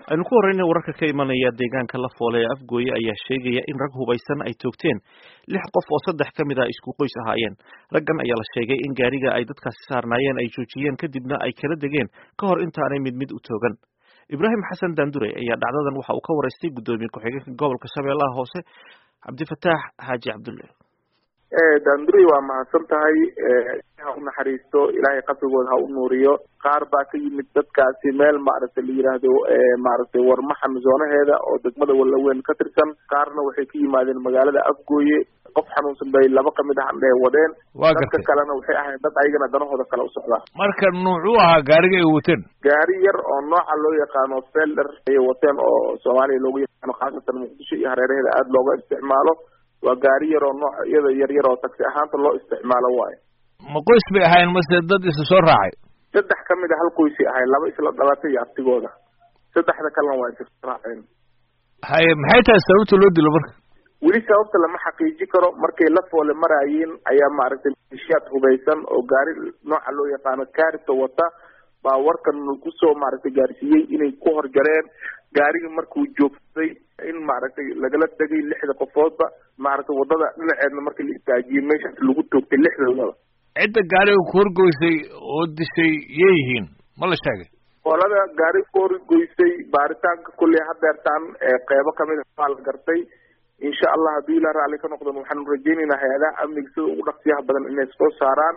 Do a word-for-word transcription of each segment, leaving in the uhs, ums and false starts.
aynu ku horreynay wararka ka imanaya deegaanka la foole ee Afgooye ayaa sheegaya in rag hubaysan ay toogteen lix qof oo saddex ka mid ah isku qoys ahaayeen. Raggan ayaa la sheegay in gaariga ay dadkaasi saarnaayeen ay joojiyeen kadibna ay kala degeen ka hor intaanay mid mid u toogan. Ibraahim Xasan Daandure ayaa dhacdadan waxa uu ka wareystay gudoomiye ku-xigeenka gobolka Shabeellaha Hoose Cabdifataax Xaaji Cabdulle. ee Daandure waa mahadsan tahay ee u naxariisto Ilaahay qabrigooda ha u nuuriyo. qaar baa ka yimid dadkaasi meel maaragtay la yiraahdo ee maaragtay warmaxan zoonaheeda oo degmada Walaweyn ka tirsan. qaarna waxay ka yimaadeen magaalada Afgooye. qof xanuunsan bay laba kamid ah andhe wadeen. dadka kalena waxay ahayd dad ayagana danahooda kala u socda. marka nuucu ahaa gaariga ay wateen gaari yar oo nooca loo yaqaano Felder ay wateen oo Soomaaliya loogu yaqaano khaasatan Muqdisho iyo hareeraheeda aad looga isticmaalo. waa gaari yar oo nooc iyada yar yar oo taksi ahaanta loo isticmaalo waaye. ma qoys bay ahayn mase dad isu soo raacay? saddex ka mid ah hal qoys ahay, laba isla dhalatay iyo abtigooda. saddexda kalena waa isu raaceen. haye maxay tahay sababta loo dilo marka? weli sababta lama xaqiiji karo. markay la foole maraayeen ayaa maaragtay mishiyaad hubaysan oo gaari nooca loo yaqaano kaarita wata baa warkan kusoo maaragtay gaarsiiyey inay ku horjareen. gaarigii markuu joogsaday in maaragtay lagala degay lixda qofoodba maaragtay wadada dhinaceedna markii la istaajiyey meeshaas lagu toogtay lixdoodaba. cidda gaariga ku horgoysay oo dishay yay yihiin ma la sheegay? qolada gaari ku horgoysay baaritaanka kulley hadeertaan ee qeybo kamid ah waa la gartay. insha allah haddii ilaa raalli ka noqdan waxaanu rajaynaynaa hay-adaha amniga sida ugu dhaqsiyaha badan inay soo saaraan.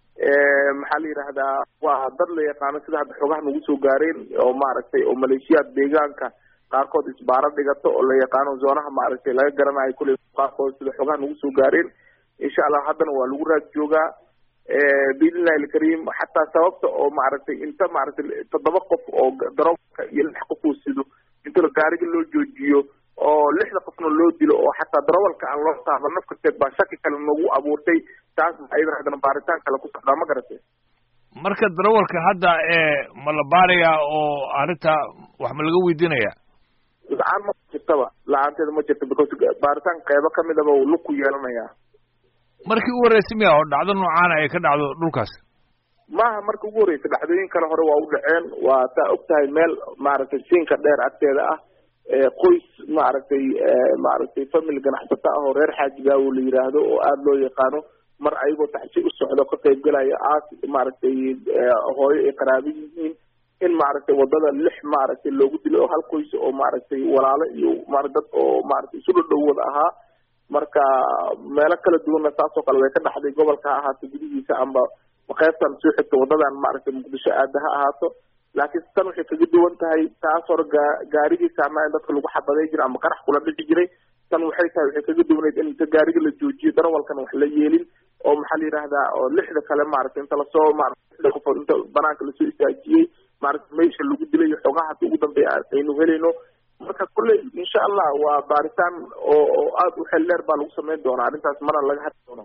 maxaa la yidhaahdaa waa dad la yaqaano sida hadda xogaha nagu soo gaareen oo maaragtay oo maleeshiyaad deegaanka qaarkood isbaaro dhigato oo la yaqaano zoonaha maaragtay laga garanayo kulley qaarkood sida xogaha nagu soo gaareen. insha allah haddana waa lagu raad joogaa biidnillahi alkariim. xataa sababta oo maaragtay inta maaragtay toddoba qof oo darawalka iyo lix qof uu sido inta gaariga loo joojiyo oo lixda qofna loo dilo oo xataa darawalka aan loo taaban nafkarteed baa shaki kale nagu abuurtay. taas ayadana haddana baaritaan kale ku socdaa ma garatay. marka darawalka hadda ee ma la baarayaa oo arrinta wax ma laga weydiinayaa? la-aan ma jirtaba, la-aanteeda ma jirto because baaritaan qeybo kamid aba uu lug ku yeelanayaa. markii u horreysay miya oo dhacdo noocaana ay ka dhacdo dhulkaas? maaha marka ugu horreysay, dhacdooyin kale hore waa u dhaceen. waa taa og tahay meel maaragtay siinka dheer agteeda ah qoys maaragtay maaragtay family ganacsato ah oo reer xaajigaawo la yiraahdo oo aada loo yaqaano mar ayagoo taxsi u socdo ka qayb galaya aas maaragtay hooyo ay qaraabo yihiin in maaragtay wadada lix maaragtay loogu dilo oo hal qoys oo maaragtay walaalo iyo maar dad oo maaragtay isu dhow wada ahaa. marka meelo kala duwanna saasoo kale way ka dhaxday gobolka ha ahaato gudihiisa amba qaybtan soo xigta wadadan maaragtay Muqdisho aada ha ahaato. laakiin tan waxay kaga duwan tahay taas hore gaarigii saarnaa in dadka lagu xabaday jiray ama qarax kula dhici jiray. tan waxay tahay waxay kaga duwaneyd in inta gaariga la joojiyo darawalkana wax la yeelin oo maxaa la yidhaahdaa oo lixda kale maaragtay inta lasoo maaragtay qof inta banaanka lasoo istaajiyey maaragtay meesha lagu dilay xogaha hadda ugu dambeeya aynu helayno. marka kulley insha allah waa baaritaan oo oo aada u xeel dheer baa lagu samayn doonaa arrintaas mana laga hadli doonaa.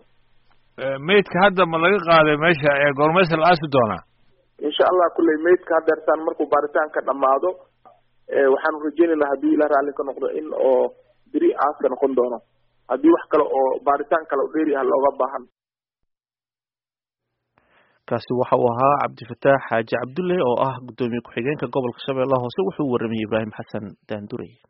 meydka hadda ma laga qaaday meesha ee goormaysa la aasi doonaa? insha allah kulley meydka hadeertaan markuu baaritaanka dhamaado waxaanu rajaynaynaa haddii ila raalli ka noqdo in oo beri aaska noqon doono haddii wax kale oo baaritaan kale oo dheeri ah looga baahan. kaasi waxa uu ahaa Cabdifataax Xaaji Cabdulle oo ah gudoomiye ku-xigeenka gobolka Shabeellaha Hoose. wuxuu warramay Ibraahim Xasan Daandure.